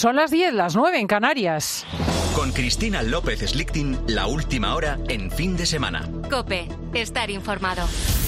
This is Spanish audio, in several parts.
Son las 10, las 9 en Canarias. Con Cristina López Slichting, la última hora en Fin de Semana. COPE, estar informado.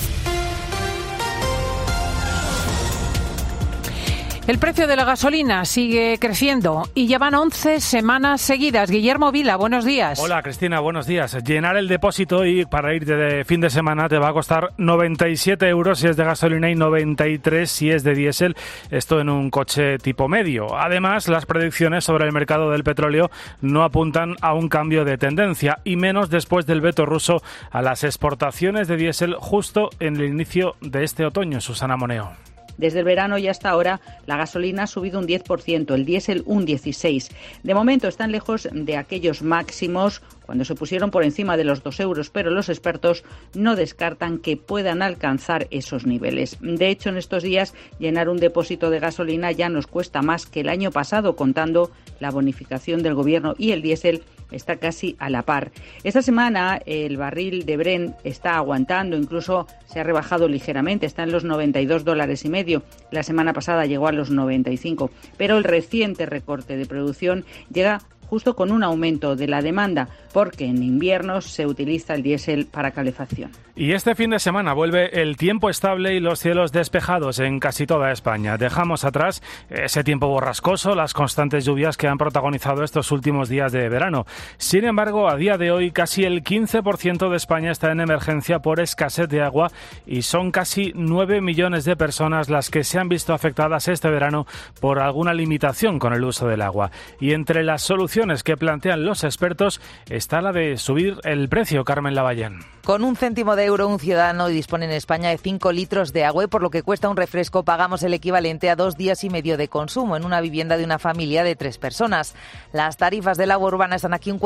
El precio de la gasolina sigue creciendo y llevan 11 semanas seguidas. Guillermo Vila, buenos días. Hola, Cristina, buenos días. Llenar el depósito y para ir de fin de semana te va a costar 97 euros si es de gasolina y 93 si es de diésel. Esto en un coche tipo medio. Además, las predicciones sobre el mercado del petróleo no apuntan a un cambio de tendencia y menos después del veto ruso a las exportaciones de diésel justo en el inicio de este otoño. Susana Moneo. Desde el verano y hasta ahora, la gasolina ha subido un 10%, el diésel un 16%. De momento están lejos de aquellos máximos cuando se pusieron por encima de los 2 euros, pero los expertos no descartan que puedan alcanzar esos niveles. De hecho, en estos días, llenar un depósito de gasolina ya nos cuesta más que el año pasado, contando la bonificación del Gobierno, y el diésel está casi a la par. Esta semana el barril de Brent está aguantando, incluso se ha rebajado ligeramente, está en los $92,50. La semana pasada llegó a los 95, pero el reciente recorte de producción llega justo con un aumento de la demanda, porque en invierno se utiliza el diésel para calefacción. Y este fin de semana vuelve el tiempo estable y los cielos despejados en casi toda España. Dejamos atrás ese tiempo borrascoso, las constantes lluvias que han protagonizado estos últimos días de verano. Sin embargo, a día de hoy casi el 15% de España está en emergencia por escasez de agua y son casi 9 millones de personas las que se han visto afectadas este verano por alguna limitación con el uso del agua. Y entre las soluciones que plantean los expertos está la de subir el precio, Carmen Lavallén. Con 1 céntimo de euro, un ciudadano dispone en España de 5 litros de agua y por lo que cuesta un refresco pagamos el equivalente a 2 días y medio de consumo en una vivienda de una familia de 3 personas. Las tarifas del agua urbana están aquí un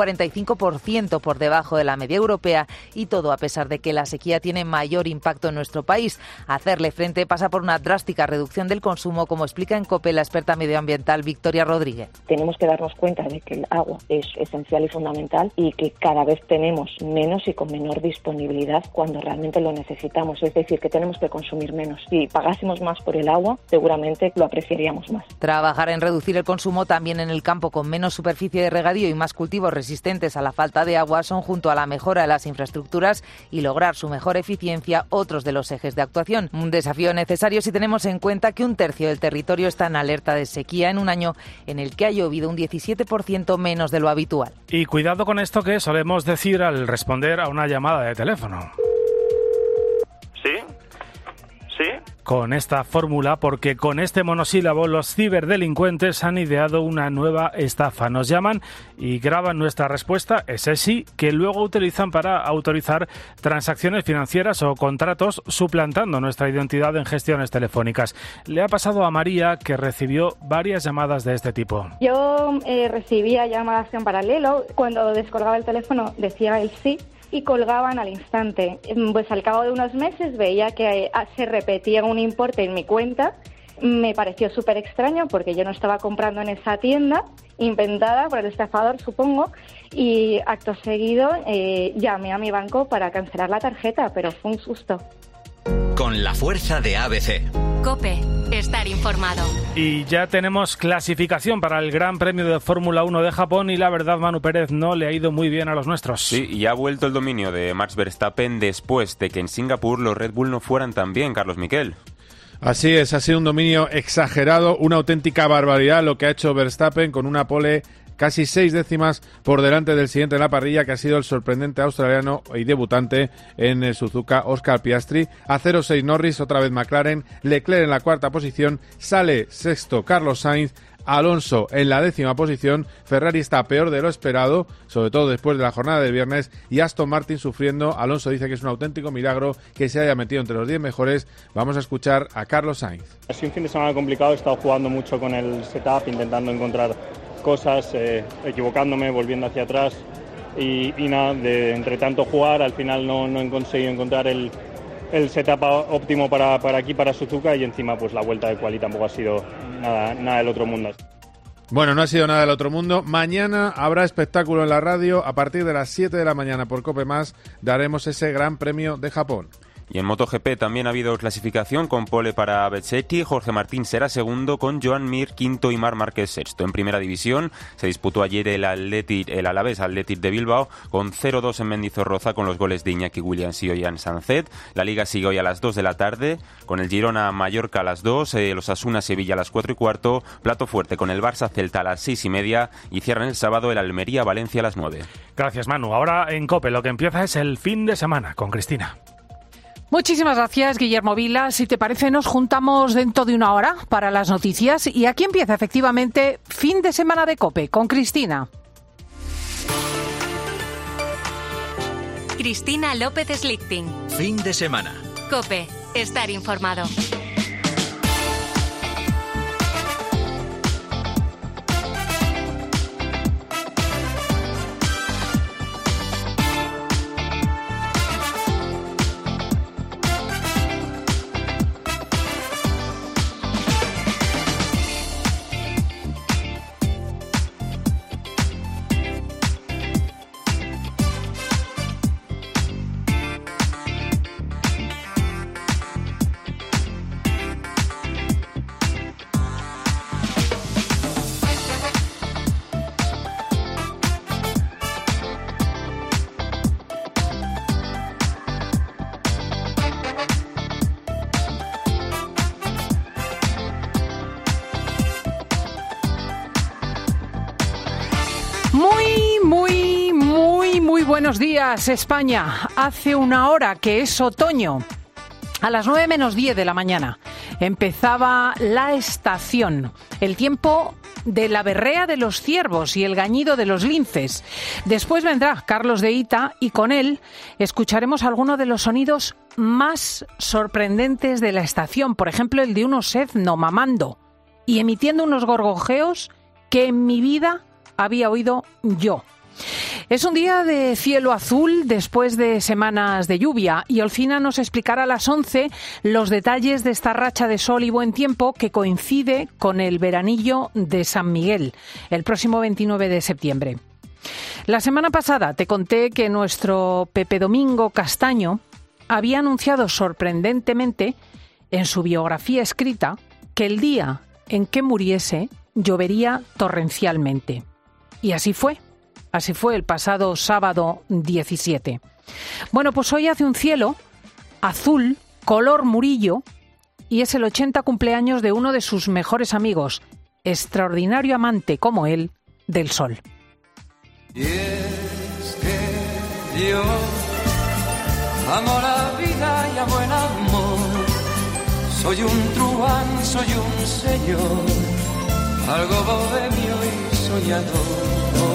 45% por debajo de la media europea y todo a pesar de que la sequía tiene mayor impacto en nuestro país. Hacerle frente pasa por una drástica reducción del consumo, como explica en COPE la experta medioambiental Victoria Rodríguez. Tenemos que darnos cuenta de que el agua es esencial y fundamental y que cada vez tenemos menos y con menor disponibilidad cuando realmente lo necesitamos. Es decir, que tenemos que consumir menos. Si pagásemos más por el agua, seguramente lo apreciaríamos más. Trabajar en reducir el consumo también en el campo con menos superficie de regadío y más cultivos resistentes a la falta de agua son, junto a la mejora de las infraestructuras y lograr su mejor eficiencia, otros de los ejes de actuación. Un desafío necesario si tenemos en cuenta que 1/3 del territorio está en alerta de sequía en un año en el que ha llovido un 17% menos de lo habitual. Y cuidado con esto que solemos decir al responder a una llamada de teléfono. ¿Sí? ¿Sí? Con esta fórmula, porque con este monosílabo los ciberdelincuentes han ideado una nueva estafa. Nos llaman y graban nuestra respuesta, ese sí, que luego utilizan para autorizar transacciones financieras o contratos, suplantando nuestra identidad en gestiones telefónicas. Le ha pasado a María, que recibió varias llamadas de este tipo. Yo recibía llamadas en paralelo. Cuando descolgaba el teléfono decía el sí y colgaban al instante. Pues al cabo de unos meses veía que se repetía un importe en mi cuenta. Me pareció súper extraño porque yo no estaba comprando en esa tienda, inventada por el estafador, supongo, y acto seguido llamé a mi banco para cancelar la tarjeta, pero fue un susto. Con la fuerza de ABC. COPE, estar informado. Y ya tenemos clasificación para el Gran Premio de Fórmula 1 de Japón y la verdad, Manu Pérez, no le ha ido muy bien a los nuestros. Sí, y ha vuelto el dominio de Max Verstappen después de que en Singapur los Red Bull no fueran tan bien, Carlos Miquel. Así es, ha sido un dominio exagerado, una auténtica barbaridad lo que ha hecho Verstappen con una pole casi 6 décimas por delante del siguiente en la parrilla, que ha sido el sorprendente australiano y debutante en el Suzuka, Oscar Piastri. A 0,6 Norris, otra vez McLaren, Leclerc en la cuarta posición, sale sexto Carlos Sainz, Alonso en la 10ª posición, Ferrari está peor de lo esperado, sobre todo después de la jornada del viernes, y Aston Martin sufriendo. Alonso dice que es un auténtico milagro que se haya metido entre los 10 mejores. Vamos a escuchar a Carlos Sainz. Ha sido un fin de semana complicado, he estado jugando mucho con el setup, intentando encontrar cosas, equivocándome, volviendo hacia atrás y nada, entre tanto jugar, al final no he conseguido encontrar el setup óptimo para aquí, para Suzuka, y encima pues la vuelta de quali tampoco ha sido nada del otro mundo. Bueno, no ha sido nada del otro mundo. Mañana habrá espectáculo en la radio. A partir de las 7 de la mañana por COPE+, daremos ese Gran Premio de Japón. Y en MotoGP también ha habido clasificación con pole para Bezzecchi, Jorge Martín será segundo con Joan Mir quinto y Marc Márquez sexto. En primera división se disputó ayer el Alavés Athletic de Bilbao con 0-2 en Mendizorroza con los goles de Iñaki Williams y Ollán Sanzet. La Liga sigue hoy a las 2 de la tarde con el Girona Mallorca a las 2, los Asuna Sevilla a las 4 y cuarto, plato fuerte con el Barça Celta a las 6 y media y cierran el sábado el Almería Valencia a las 9. Gracias, Manu. Ahora en COPE lo que empieza es el fin de semana con Cristina. Muchísimas gracias, Guillermo Vila. Si te parece, nos juntamos dentro de una hora para las noticias. Y aquí empieza efectivamente fin de semana de COPE con Cristina. Cristina López Slichting. Fin de semana. COPE. Estar informado. Muy buenos días, España. Hace una hora que es otoño. A las 9 menos 10 de la mañana empezaba la estación, el tiempo de la berrea de los ciervos y el gañido de los linces. Después vendrá Carlos de Ita y con él escucharemos algunos de los sonidos más sorprendentes de la estación. Por ejemplo, el de un osezno mamando y emitiendo unos gorgojeos que en mi vida había oído yo. Es un día de cielo azul después de semanas de lluvia y Olcina nos explicará a las 11 los detalles de esta racha de sol y buen tiempo que coincide con el veranillo de San Miguel, el próximo 29 de septiembre. La semana pasada te conté que nuestro Pepe Domingo Castaño había anunciado sorprendentemente en su biografía escrita que el día en que muriese llovería torrencialmente. Y así fue. Así fue el pasado sábado 17. Bueno, pues hoy hace un cielo azul, color Murillo, y es el 80 cumpleaños de uno de sus mejores amigos, extraordinario amante como él, del sol. Y es que yo amo la vida y amo el amor. Soy un truán, soy un señor, algo bohemio y soñador.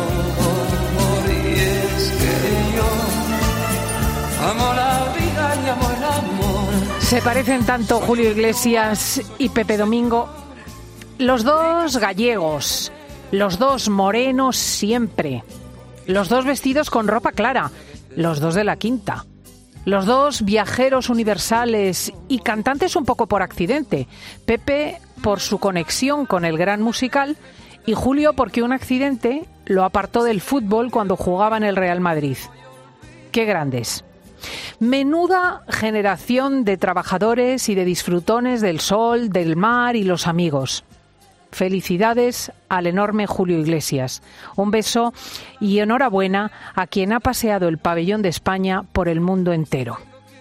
Y es que yo amo la vida y amo el amor. Se parecen tanto Julio Iglesias y Pepe Domingo, los dos gallegos, los dos morenos siempre, los dos vestidos con ropa clara, los dos de la Quinta, los dos viajeros universales y cantantes un poco por accidente. Pepe por su conexión con el gran musical y Julio porque un accidente lo apartó del fútbol cuando jugaba en el Real Madrid. ¡Qué grandes! Menuda generación de trabajadores y de disfrutones del sol, del mar y los amigos. Felicidades al enorme Julio Iglesias. Un beso y enhorabuena a quien ha paseado el pabellón de España por el mundo entero.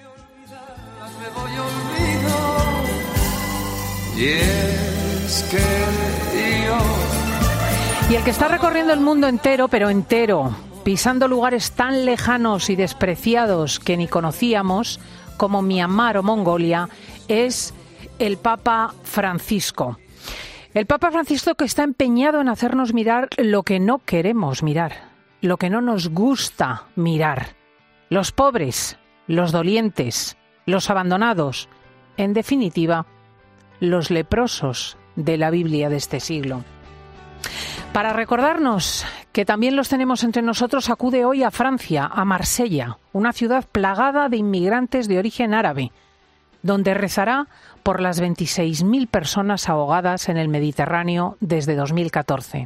Y el que está recorriendo el mundo entero, pero entero, pisando lugares tan lejanos y despreciados que ni conocíamos, como Myanmar o Mongolia, es el Papa Francisco. El Papa Francisco que está empeñado en hacernos mirar lo que no queremos mirar, lo que no nos gusta mirar. Los pobres, los dolientes, los abandonados, en definitiva, los leprosos de la Biblia de este siglo. Para recordarnos que también los tenemos entre nosotros, acude hoy a Francia, a Marsella, una ciudad plagada de inmigrantes de origen árabe, donde rezará por las 26.000 personas ahogadas en el Mediterráneo desde 2014.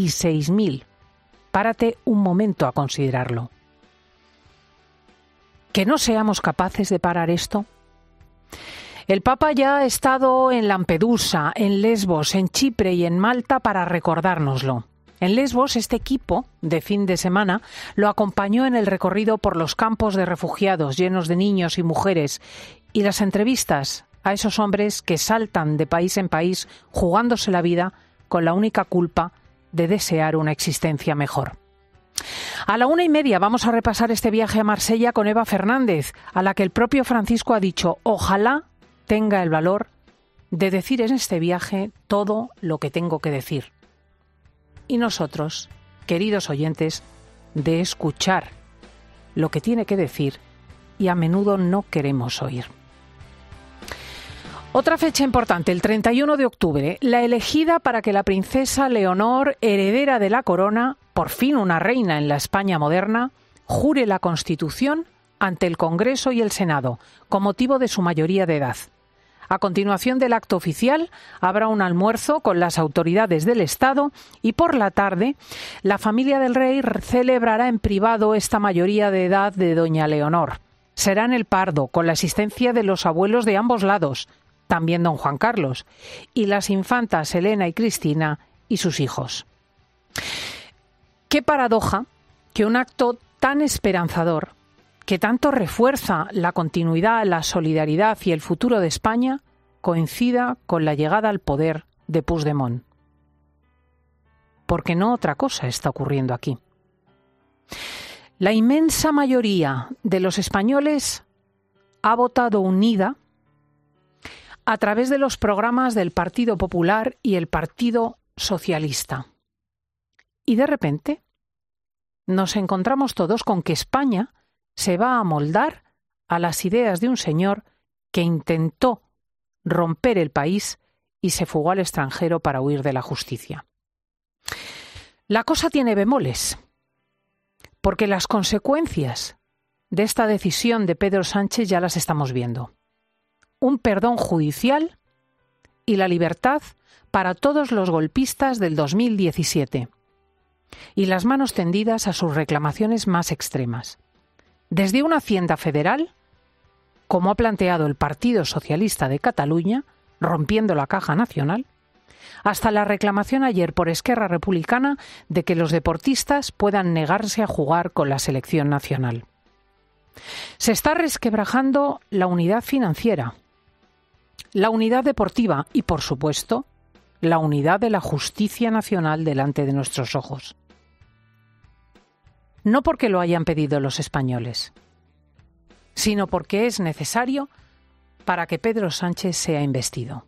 26.000. Párate un momento a considerarlo. ¿Que no seamos capaces de parar esto? El Papa ya ha estado en Lampedusa, en Lesbos, en Chipre y en Malta para recordárnoslo. En Lesbos, este equipo de fin de semana lo acompañó en el recorrido por los campos de refugiados llenos de niños y mujeres y las entrevistas a esos hombres que saltan de país en país jugándose la vida con la única culpa de desear una existencia mejor. A la 1:30 vamos a repasar este viaje a Marsella con Eva Fernández, a la que el propio Francisco ha dicho: ojalá tenga el valor de decir en este viaje todo lo que tengo que decir. Y nosotros, queridos oyentes, de escuchar lo que tiene que decir y a menudo no queremos oír. Otra fecha importante, el 31 de octubre, la elegida para que la princesa Leonor, heredera de la corona, por fin una reina en la España moderna, jure la Constitución ante el Congreso y el Senado, con motivo de su mayoría de edad. A continuación del acto oficial, habrá un almuerzo con las autoridades del Estado y por la tarde, la familia del rey celebrará en privado esta mayoría de edad de doña Leonor. Será en el Pardo, con la asistencia de los abuelos de ambos lados, también don Juan Carlos, y las infantas Elena y Cristina y sus hijos. Qué paradoja que un acto tan esperanzador, que tanto refuerza la continuidad, la solidaridad y el futuro de España, coincida con la llegada al poder de Puigdemont. Porque no otra cosa está ocurriendo aquí. La inmensa mayoría de los españoles ha votado unida a través de los programas del Partido Popular y el Partido Socialista. Y de repente nos encontramos todos con que España se va a amoldar a las ideas de un señor que intentó romper el país y se fugó al extranjero para huir de la justicia. La cosa tiene bemoles, porque las consecuencias de esta decisión de Pedro Sánchez ya las estamos viendo. Un perdón judicial y la libertad para todos los golpistas del 2017 y las manos tendidas a sus reclamaciones más extremas. Desde una Hacienda federal, como ha planteado el Partido Socialista de Cataluña, rompiendo la caja nacional, hasta la reclamación ayer por Esquerra Republicana de que los deportistas puedan negarse a jugar con la selección nacional. Se está resquebrajando la unidad financiera, la unidad deportiva y, por supuesto, la unidad de la justicia nacional delante de nuestros ojos. No porque lo hayan pedido los españoles, sino porque es necesario para que Pedro Sánchez sea investido.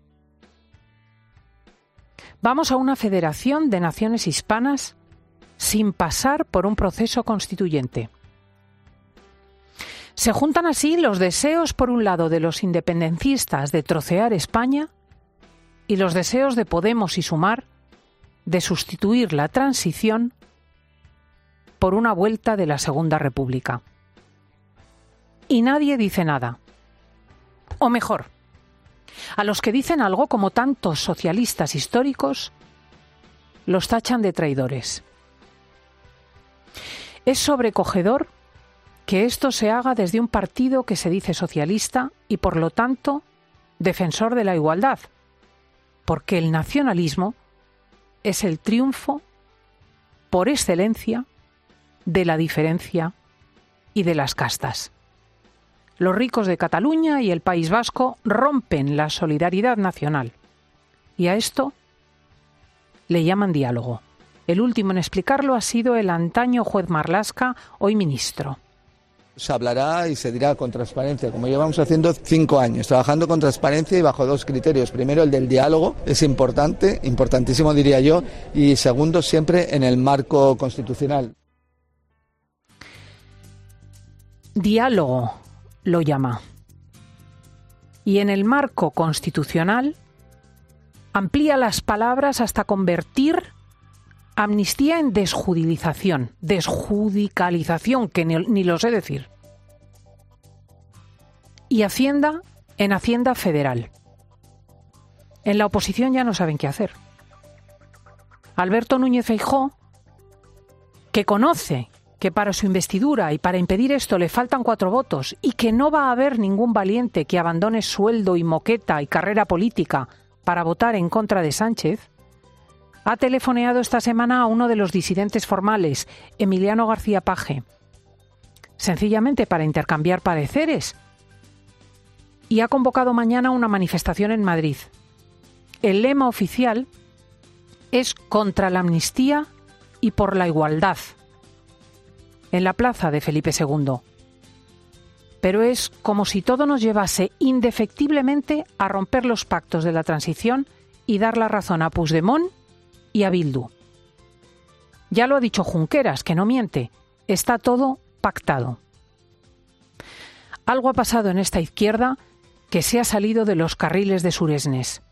Vamos a una federación de naciones hispanas sin pasar por un proceso constituyente. Se juntan así los deseos, por un lado, de los independencistas de trocear España y los deseos de Podemos y Sumar de sustituir la transición por una vuelta de la Segunda República. Y nadie dice nada. O mejor, a los que dicen algo, como tantos socialistas históricos, los tachan de traidores. Es sobrecogedor que esto se haga desde un partido que se dice socialista y, por lo tanto, defensor de la igualdad, porque el nacionalismo es el triunfo por excelencia de la diferencia y de las castas. Los ricos de Cataluña y el País Vasco rompen la solidaridad nacional y a esto le llaman diálogo. El último en explicarlo ha sido el antaño juez Marlaska, hoy ministro. Se hablará y se dirá con transparencia, como llevamos haciendo 5 años, trabajando con transparencia y bajo 2 criterios. Primero, el del diálogo, es importante, importantísimo diría yo, y segundo, siempre en el marco constitucional. Diálogo lo llama. Y en el marco constitucional amplía las palabras hasta convertir amnistía en desjudicialización, que ni lo sé decir. Y Hacienda en Hacienda Federal. En la oposición ya no saben qué hacer. Alberto Núñez Feijóo, que conoce que para su investidura y para impedir esto le faltan 4 votos y que no va a haber ningún valiente que abandone sueldo y moqueta y carrera política para votar en contra de Sánchez, ha telefoneado esta semana a uno de los disidentes formales, Emiliano García Paje, sencillamente para intercambiar pareceres, y ha convocado mañana una manifestación en Madrid. El lema oficial es contra la amnistía y por la igualdad, en la plaza de Felipe II. Pero es como si todo nos llevase indefectiblemente a romper los pactos de la transición y dar la razón a Puigdemont y a Bildu. Ya lo ha dicho Junqueras, que no miente, está todo pactado. Algo ha pasado en esta izquierda que se ha salido de los carriles de Suresnes.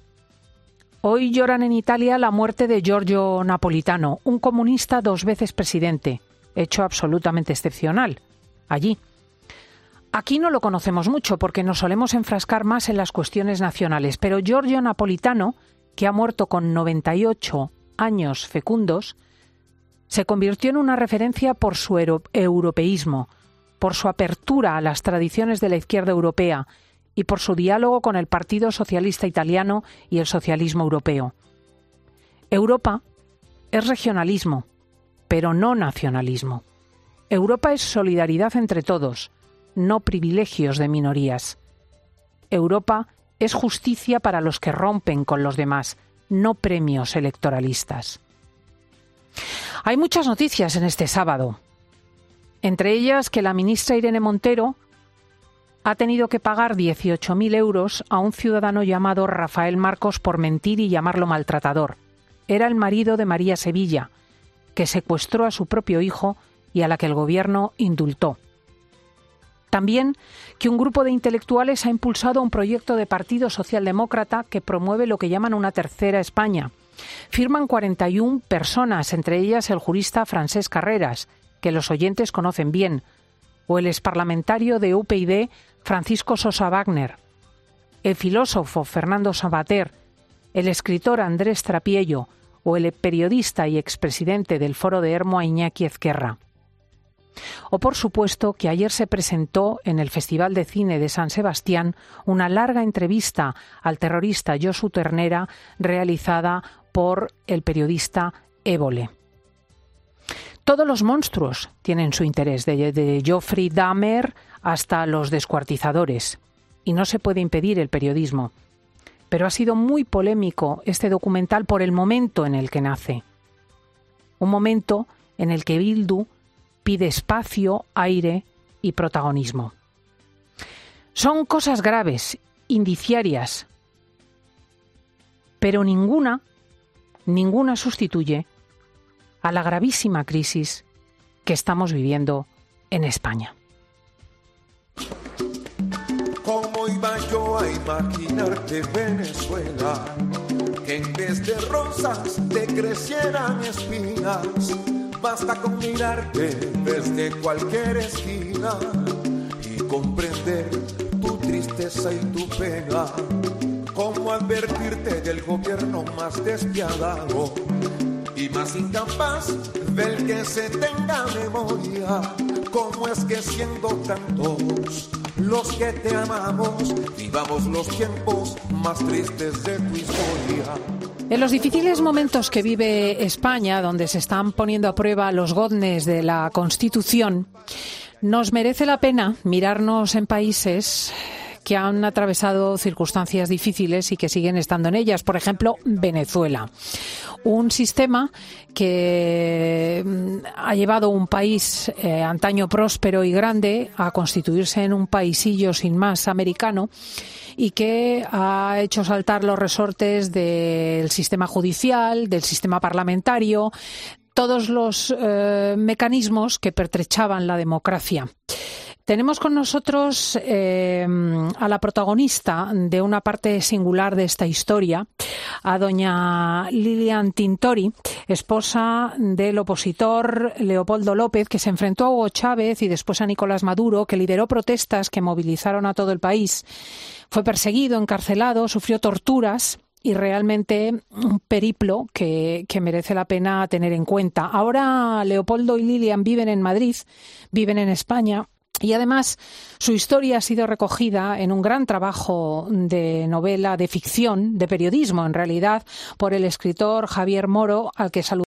Hoy lloran en Italia la muerte de Giorgio Napolitano, un comunista 2 veces presidente, hecho absolutamente excepcional, allí. Aquí no lo conocemos mucho porque nos solemos enfrascar más en las cuestiones nacionales, pero Giorgio Napolitano, que ha muerto con 98 años fecundos, se convirtió en una referencia por su europeísmo, por su apertura a las tradiciones de la izquierda europea y por su diálogo con el Partido Socialista Italiano y el socialismo europeo. Europa es regionalismo, pero no nacionalismo. Europa es solidaridad entre todos, no privilegios de minorías. Europa es justicia para los que rompen con los demás, no premios electoralistas. Hay muchas noticias en este sábado, entre ellas que la ministra Irene Montero ha tenido que pagar 18.000 euros a un ciudadano llamado Rafael Marcos por mentir y llamarlo maltratador. Era el marido de María Sevilla, que secuestró a su propio hijo y a la que el gobierno indultó. También que un grupo de intelectuales ha impulsado un proyecto de partido socialdemócrata que promueve lo que llaman una tercera España. Firman 41 personas, entre ellas el jurista Francesc Carreras, que los oyentes conocen bien, o el exparlamentario de UPyD Francisco Sosa Wagner, el filósofo Fernando Savater, el escritor Andrés Trapiello o el periodista y expresidente del Foro de Hermoa Iñaki Ezquerra. O por supuesto que ayer se presentó en el Festival de Cine de San Sebastián una larga entrevista al terrorista Josu Ternera realizada por el periodista Évole. Todos los monstruos tienen su interés, de Jeffrey Dahmer hasta los descuartizadores, y no se puede impedir el periodismo. Pero ha sido muy polémico este documental por el momento en el que nace. Un momento en el que Bildu pide espacio, aire y protagonismo. Son cosas graves, indiciarias, pero ninguna sustituye a la gravísima crisis que estamos viviendo en España. ¿Cómo iba yo a imaginarte Venezuela? Que en vez de rosas te crecieran espinas. Basta con mirarte desde cualquier esquina y comprender tu tristeza y tu pena. ¿Cómo advertirte del gobierno más despiadado y más incapaz del que se tenga memoria? ¿Cómo es que siendo tantos los que te amamos, vivamos los tiempos más tristes de tu historia? En los difíciles momentos que vive España, donde se están poniendo a prueba los goznes de la Constitución, nos merece la pena mirarnos en países que han atravesado circunstancias difíciles y que siguen estando en ellas. Por ejemplo, Venezuela. Un sistema que ha llevado un país antaño próspero y grande a constituirse en un paisillo sin más americano y que ha hecho saltar los resortes del sistema judicial, del sistema parlamentario, todos los mecanismos que pertrechaban la democracia. Tenemos con nosotros a la protagonista de una parte singular de esta historia, a doña Lilian Tintori, esposa del opositor Leopoldo López, que se enfrentó a Hugo Chávez y después a Nicolás Maduro, que lideró protestas que movilizaron a todo el país. Fue perseguido, encarcelado, sufrió torturas y realmente un periplo que merece la pena tener en cuenta. Ahora Leopoldo y Lilian viven en Madrid, viven en España. Y además su historia ha sido recogida en un gran trabajo de novela, de ficción, de periodismo en realidad, por el escritor Javier Moro, al que saludamos.